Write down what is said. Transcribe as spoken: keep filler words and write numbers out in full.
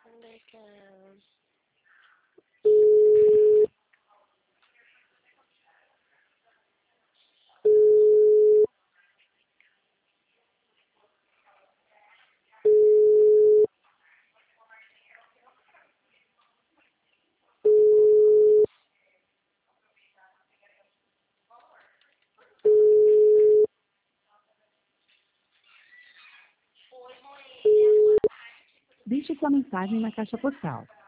Onde é que é? Deixe sua mensagem na caixa postal.